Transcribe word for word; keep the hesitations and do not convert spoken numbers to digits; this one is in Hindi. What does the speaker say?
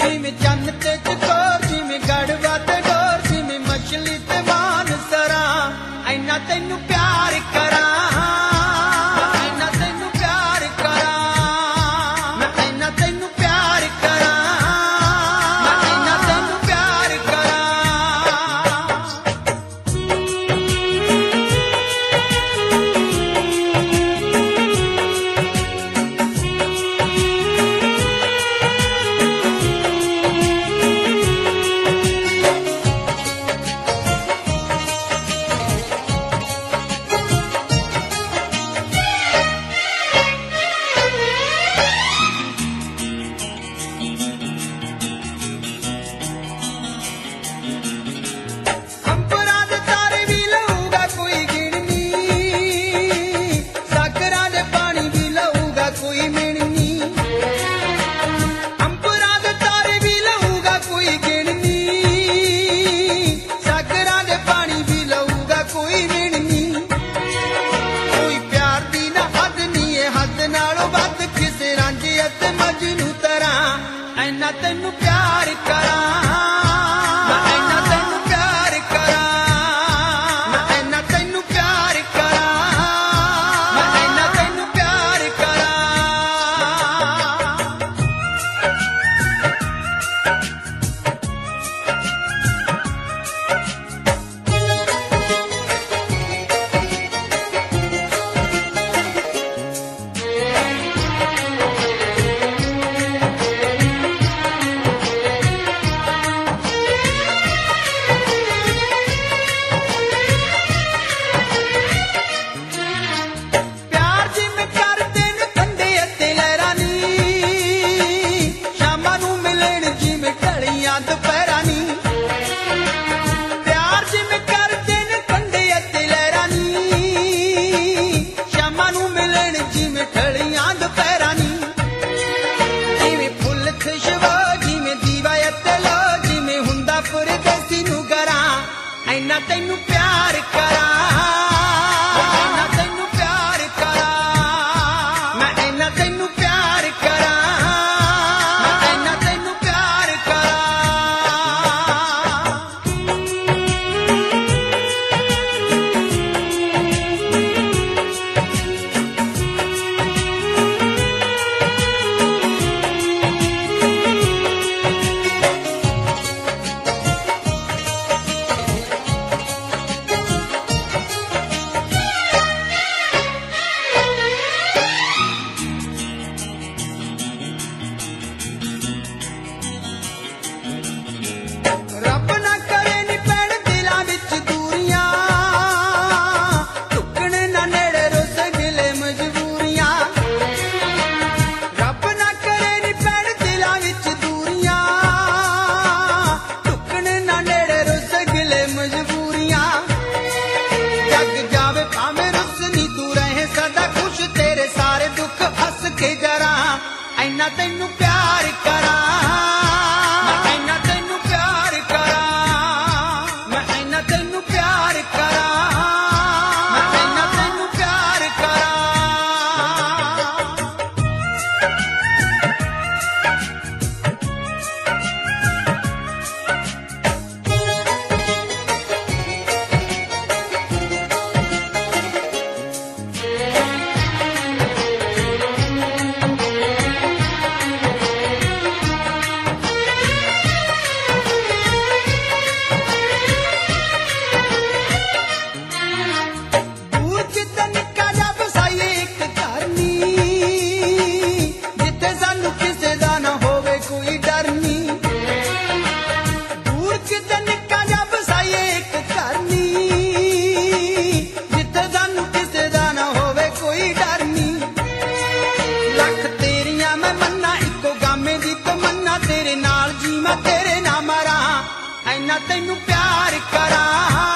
जिमें चन्न ते चकोर जिमें गड़वा ते डोर जिमें मछली ते मान सरा ऐना तैनू प्यार करा ऐना तैनू प्यार करा मैं ऐना तैनू प्यार करा मैं ऐना तैनू प्यार करा। ऐना तैनू प्यार करा मैं ऐना तैनू प्यार करा मैं ऐना तैनू प्यार करा मैं ऐना तैनू प्यार करा। ऐना तैनू प्यार करा ऐना तैनू प्यार करा मैं ऐना तैनू प्यार करा मैं ऐना तैनू प्यार करा। ऐना तैनू प्यार करा मैं ऐना तैनू प्यार करा मैं ऐना तैनू प्यार करा मैं ऐना तैनू प्यार करा। तेरे नाल जी मैं तेरे ना मरा ऐना तैनू प्यार करा।